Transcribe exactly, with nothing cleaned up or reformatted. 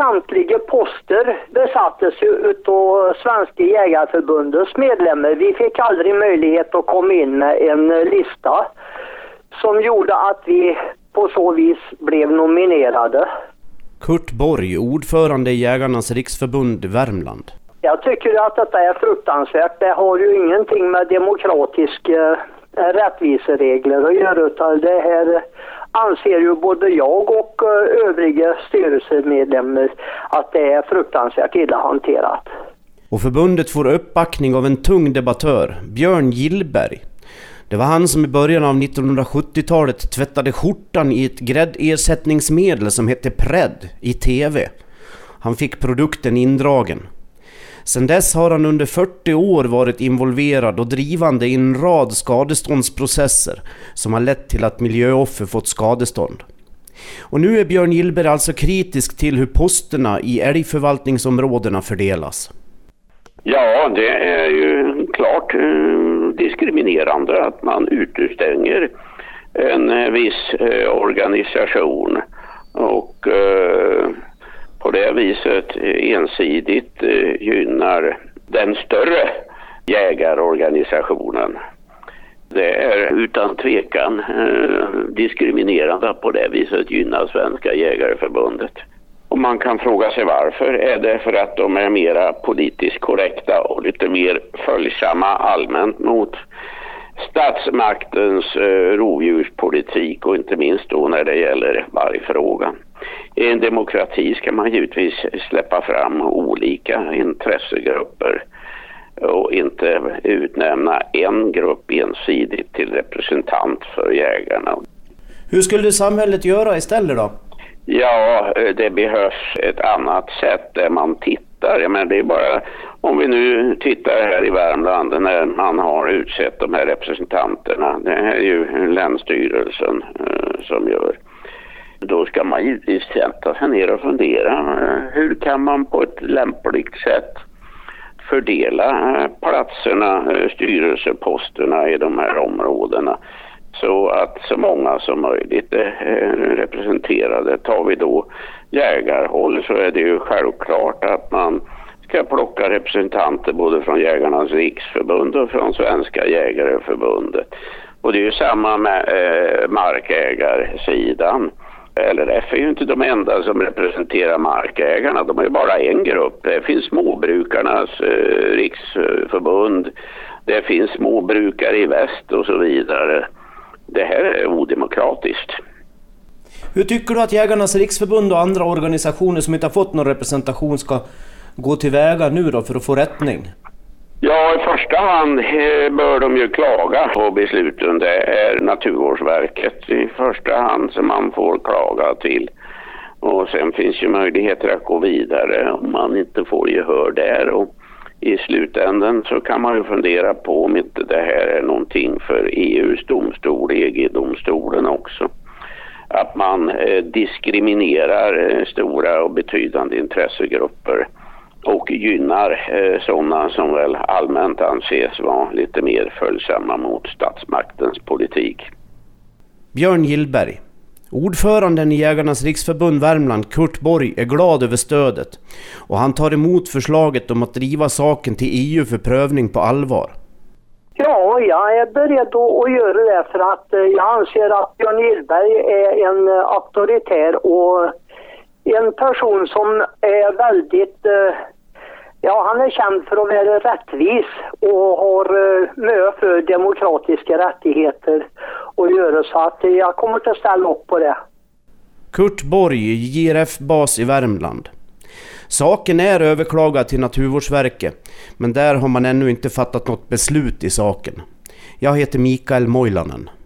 samtliga poster besattes ju utav Svenska jägarförbundets medlemmar. Vi fick aldrig möjlighet att komma in med en lista som gjorde att vi på så vis blev nominerade. Kurt Borg, ordförande i Jägarnas riksförbund Värmland. Jag tycker att detta är fruktansvärt. Det har ju ingenting med demokratiska äh, rättviseregler att göra, utan det här anser ju både jag och äh, övriga styrelsemedlemmar att det är fruktansvärt illa hanterat. Och förbundet får uppbackning av en tung debattör, Björn Gillberg. Det var han som i början av nittonhundrasjuttiotalet tvättade skjortan i ett gräddersättningsmedel som hette Pred i tv. Han fick produkten indragen. Sedan dess har han under fyrtio år varit involverad och drivande i en rad skadeståndsprocesser som har lett till att miljöoffer fått skadestånd. Och nu är Björn Gillberg alltså kritisk till hur posterna i älgförvaltningsområdena fördelas. Ja, det är ju klart eh, diskriminerande att man utestänger en viss eh, organisation och eh, på det viset ensidigt eh, gynnar den större jägarorganisationen. Det är utan tvekan eh, diskriminerande att på det viset gynna Svenska jägareförbundet. Och man kan fråga sig varför. Är det för att de är mera politiskt korrekta och lite mer följsamma allmänt mot statsmaktens eh, rovdjurspolitik och inte minst då när det gäller vargfrågan. I en demokrati ska man givetvis släppa fram olika intressegrupper och inte utnämna en grupp ensidigt till representant för jägarna. Hur skulle samhället göra istället då? Ja, det behövs ett annat sätt där man tittar. Men det är bara, om vi nu tittar här i Värmland när man har utsett de här representanterna, det är ju Länsstyrelsen eh, som gör. Då ska man givetvis sätta sig ner och fundera. Eh, hur kan man på ett lämpligt sätt fördela eh, platserna, eh, styrelseposterna i de här områdena? Så att så många som möjligt är representerade. Tar vi då jägarhåll så är det ju självklart att man ska plocka representanter både från Jägarnas riksförbund och från Svenska jägareförbundet. Och det är ju samma med eh, markägarsidan. L R F är ju inte de enda som representerar markägarna. De är ju bara en grupp. Det finns småbrukarnas eh, riksförbund. Det finns småbrukare i väst och så vidare. Det här är odemokratiskt. Hur tycker du att Jägarnas riksförbund och andra organisationer som inte har fått någon representation ska gå tillväga nu då för att få rättning? Ja, i första hand bör de ju klaga på besluten. Det är Naturvårdsverket i första hand som man får klaga till. Och sen finns ju möjligheter att gå vidare om man inte får gehör där. Och i slutändan så kan man ju fundera på om inte det här är någonting för E U:s domstol, E G-domstolen också. Att man eh, diskriminerar eh, stora och betydande intressegrupper och gynnar eh, sådana som väl allmänt anses vara lite mer följsamma mot statsmaktens politik. Björn Gillberg. Ordföranden i Jägarnas riksförbund Värmland, Kurt Borg, är glad över stödet och han tar emot förslaget om att driva saken till E U för prövning på allvar. Ja, jag är beredd att göra det för att jag anser att Björn Gillberg är en auktoritär och en person som är väldigt, ja, han är känd för att vara rättvis och har mycket för demokratiska rättigheter att göra, så att jag kommer att ställa upp på det. Kurt Borg, J R F-bas i Värmland. Saken är överklagad till Naturvårdsverket, men där har man ännu inte fattat något beslut i saken. Jag heter Mikael Moilanen.